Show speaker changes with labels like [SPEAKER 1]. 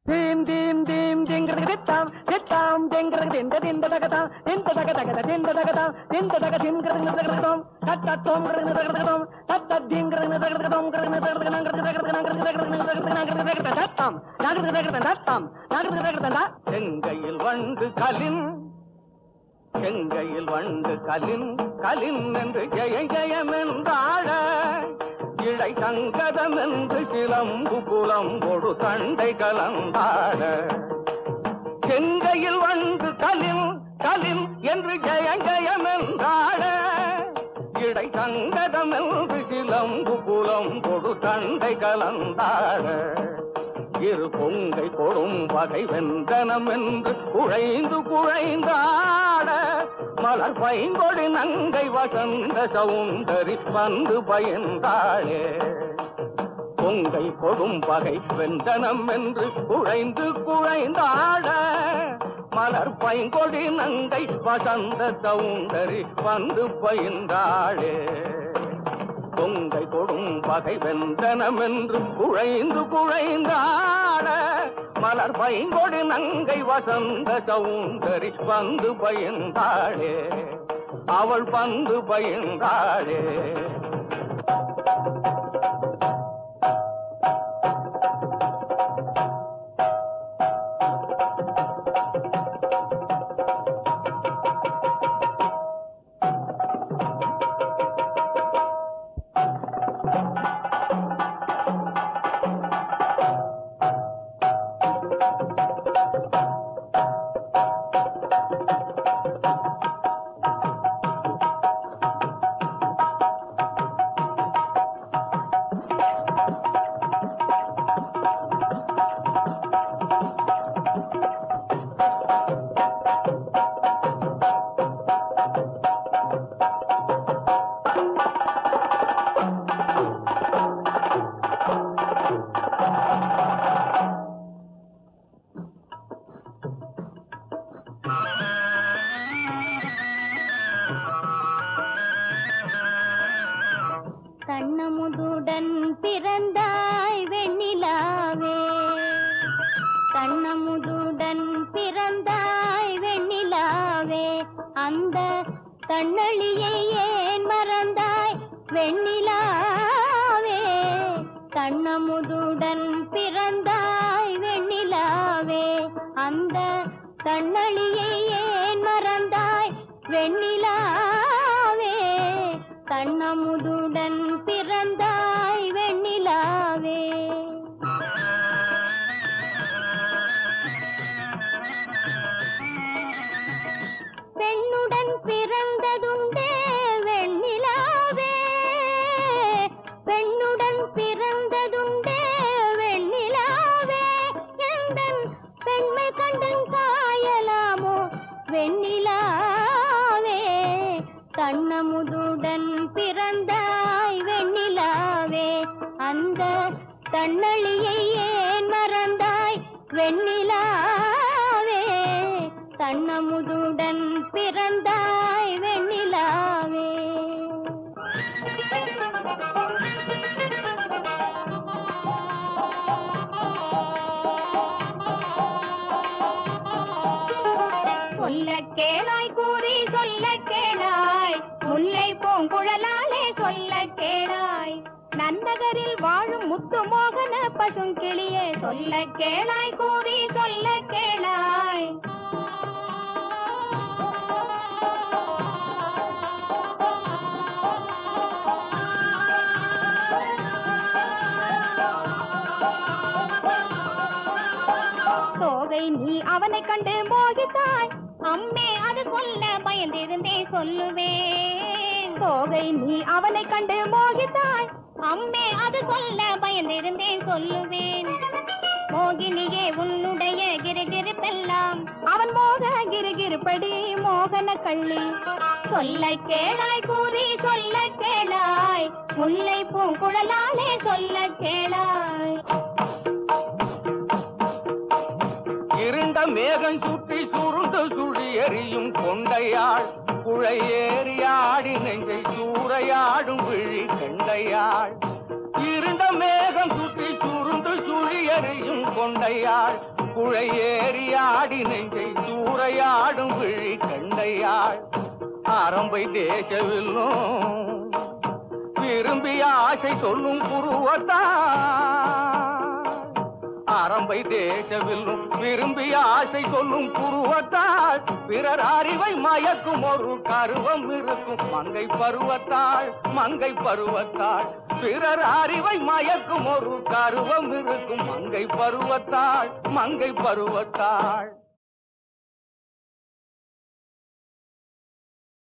[SPEAKER 1] theme theme theme திங்கிறது திட்டாம் திட்டாம் திங்கிறது திண்ட திண்ட தகதாம் திண்ட தக தகத திண்ட தகதாம் திண்ட தக திங்கிறது தகதம் தட்டத்தோம் தகதம் தட்ட திங்கிறது தகதம் தட்டாம் நகர்ந்து தகதம் தட்டாம் நகர்ந்து தகதம் செங்கையில் வண்டு கலின் செங்கையில் வண்டு கலின் கலின் என்று ஜெய ஜெயம் என்றாட இழை சங்கதம் என்று சிலம்பு புலம்பொடு தண்டை கலந்தாட செங்கையில் வந்து கலின் கலின் என்று ஜெய ஜெயம் என்றாட இடை சங்கதம் என்று சிலம்பு புலம்பொடு தண்டை கலந்தாட இரு பொங்கை கொடும் பகை வெந்தனம் என்று குழைந்து குழைந்தாட மலர் பைங்கொடி நங்கை வசந்த சவுந்தரி வந்து பயந்தாளே பொங்கை கொடும் பகை வெந்தனம் என்று குழைந்து குழைந்தாட மலர் பைங்கொடி நங்கை வசந்த சவுந்தரி வந்து பயந்தாளே பொங்கை கொடும் பகை வெந்தனம் என்று குழைந்து குழைந்தாட மலர் பைங்கொடி நங்கை வசந்த சவுந்தரி வந்து பயந்தாளே அவள் வந்து பயந்தாளே
[SPEAKER 2] கண்ணமுதுடன் பிறந்தாய் வெண்ணிலாவே கண்ணமுதுடன் பிறந்தாய் வெண்ணிலாவே அந்த கண்ணளியை ஏன் மறந்தாய் வெண்ணிலாவே கண்ணமுதுடன் பிறந்தாய் வெண்ணிலாவே அந்த கண்ணளியை ஏன் மறந்தாய் வெண்ணிலாவே கண்ணமுதுடன் பிறந்தாய் வெண்ணிலாவே பெண்ணுடன் பிறந்ததுண்டே வெண்ணிலாவே பெண்ணுடன் பிறந்ததுண்டே வெண்ணிலாவே எந்தன் பெண்மை கண்டு காயலாமோ வெண்ணிலாவே கண்ணமுதுடன் பிறந்தாய் வெண்ணிலாவே அந்த கண்ணளியை ஏன் மறந்தாய் வெண்ணிலாவே கண்ணமுதுடன் பிறந்தாய் வெண்ணிலாவே சொல்ல கேளாய் கூறி சொல்ல கேளாய் முல்லை பூங்குழலாலே சொல்ல கேளாய் நன்னகரில் வாழும் முத்து மோகன பசுங்கிளியே சொல்ல கேளாய் கூறி சொல்ல கேளாய் தோகை நீ அவனை கண்டு மோகித்தாய் அம்மே அது சொல்ல பயந்திருந்தே சொல்லுவேன் தோகை நீ அவனை கண்டு மோகித்தாய் அம்மே அது சொல்ல பயந்திருந்தேன் சொல்லுவேன் மோகினியே உன்னுடைய கிருகிருப்பெல்லாம் அவன் மோக கிருகிருப்படி மோகன கள்ளி சொல்ல கேளாய் கூறி சொல்ல கேளாய் முல்லை பூங்குழலாலே சொல்ல கேளாய்
[SPEAKER 1] இருண்ட மேகம் சுற்றி சுருண்டு சுழி எறியும் கொண்டையாள் குழையேறி ஆடி நெஞ்சை சூறையாடும் விழி கண்டையாள் இருண்ட மேகம் சுற்றி சுருண்டு சுழி எறியும் கொண்டையாள்
[SPEAKER 3] குழை ஏறி ஆடி நெஞ்சை சூறையாடும் விழி கண்டையாள் ஆரம்பை தேசவில்லும் விரும்பிய ஆசை சொல்லும் புருவத்தாள் ஆரம்பை தேசவில்லும் விரும்பிய ஆசை சொல்லும் புருவத்தாள் பிறர் அறிவை மயக்கும் ஒரு கருவம் இருக்கும் மங்கை பருவத்தாள் மங்கை பருவத்தாள் பிறர் அறிவை மயக்கும் ஒரு கருவம் இருக்கும் மங்கை பருவத்தாள் மங்கை பருவத்தாள்